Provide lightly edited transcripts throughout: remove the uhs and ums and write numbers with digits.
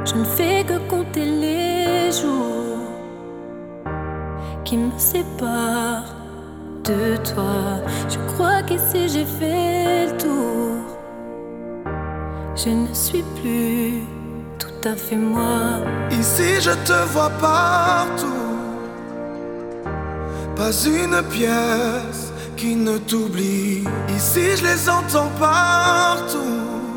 Je ne fais que compter les jours qui me séparent de toi. Je crois qu'ici j'ai fait le tour. Je ne suis plus tout à fait moi. Ici je te vois partout, pas une pièce qui ne t'oublie. Ici je les entends partout,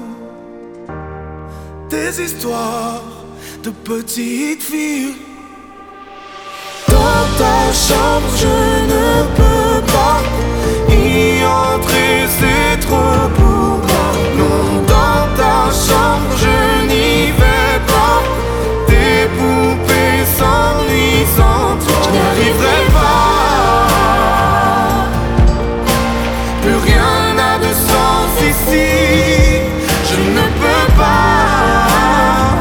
des histoires de petites filles. Dans ta chambre je ne peux pas y entrer, c'est trop pour moi. Non, dans ta chambre je n'y vais pas. Tes poupées s'ennuient sans toi. Je n'y arriverai pas. Plus rien n'a de sens ici. Je ne peux pas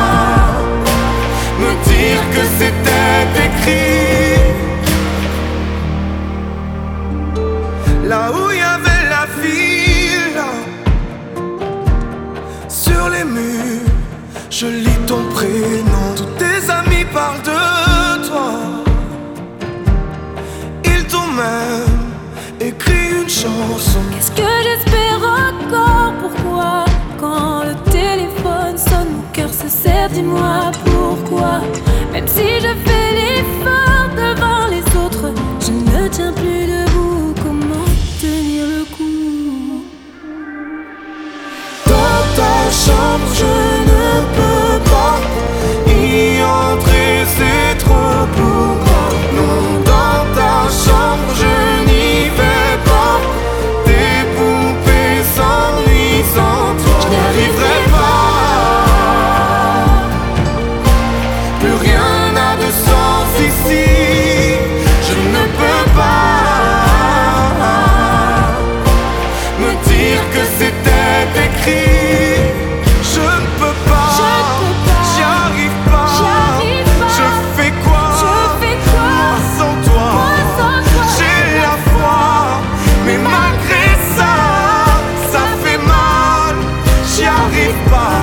me dire que c'était écrit. Là où il y avait la ville, sur les murs, je lis ton prénom. Tous tes amis parlent de toi. Ils t'ont même écrit une chanson. Qu'est-ce que j'espère encore? Pourquoi? Quand le téléphone sonne, mon cœur se serre. Dis-moi pourquoi? Même si je fais l'effort devant les autres, je ne tiens plus debout. Comment tenir le coup? Dans ta chambre je ne peux pas y entrer, c'est trop pour moi. Non, dans ta chambre je n'y vais pas. Tes poupées s'ennuient sans toi. Je n'y arriverai pas. Plus rien n'a de sens ici. Je ne peux pas me dire que c'était écrit. Je ne peux pas, j'y arrive pas. Je fais quoi moi sans toi? J'ai la foi, mais malgré ça, ça fait mal. J'y arrive pas.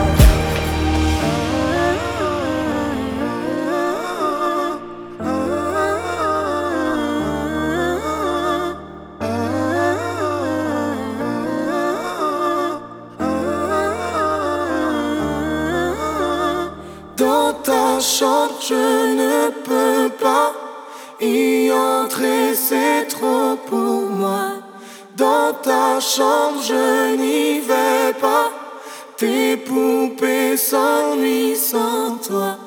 Dans ta chambre je ne peux pas y entrer, c'est trop pour moi. Dans ta chambre je n'y vais pas. Tes poupées s'ennuient sans toi.